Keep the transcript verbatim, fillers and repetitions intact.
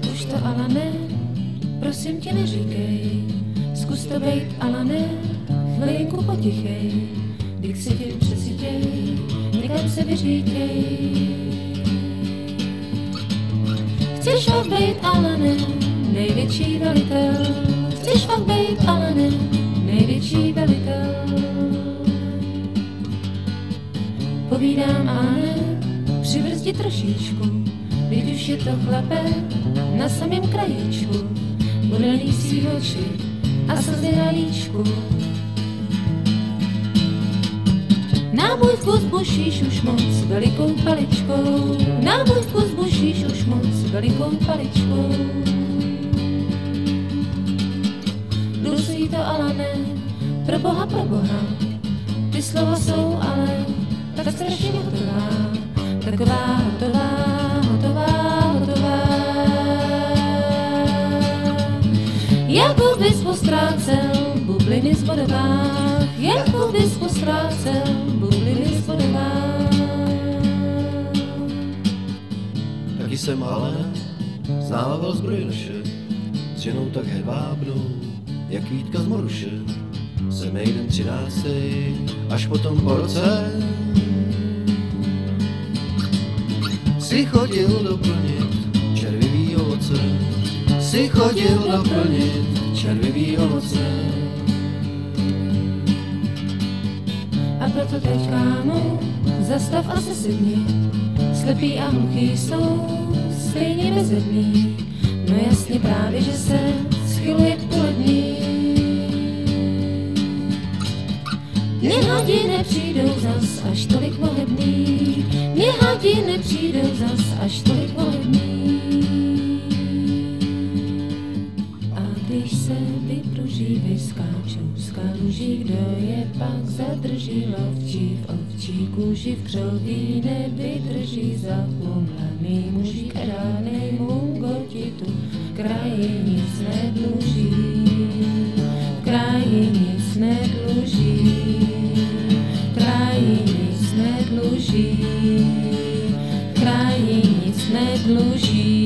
Už to, Alane, prosím tě neříkej, zkus to bejt, Alane, chvilinku potichej, když si tě přesytěj, někam se vyřítěj. Chceš fakt bejt, Alane, největší velitel, chceš fakt bejt, Alane, největší velitel. Povídám, Alane, přibrzdi trošičku, když už je to chlapec na samém krajíčku, bude lísí oči a slzy na líčku. Na můj vkus bušíš už moc velikou paličkou, na můj vkus bušíš už moc velikou paličkou. Dusí to, Alane, pro boha, pro boha, ty slova jsou ale tak strašně hotová, taková hotová, hotová, hotová. Jako bys postrácel bubliny z vodovách, jako bys postrácel bubliny z vodovách. Taky jsem ale znával zbrojnoše, s ženou tak hedvábnou, jak Vítka z Moruše. Jsem jeden třináctej, až potom po roce si chodil doplnit červivý ovoce, si chodil doplnit červivý ovoce. A proto teď, kámo, zastav a sesedni, slepý a hluchý jsou stejně bezedný, no jasně právě, že se schyluje k polední. Mě hadi nepřijdou zas až tolik volebný, mě hadi nepřijdou zas až tolik volebný. A když se vypruží, vyskáčou z kaluží, kdo je pak zadrží, lovčí v ovčí kůži, v křoví nevydrží, zachumlaný mužík, ránej mungotitu, v kraji nic nedluží, v kraji nic nedluží. Kraji nic nedluží, kraji nic nedluží.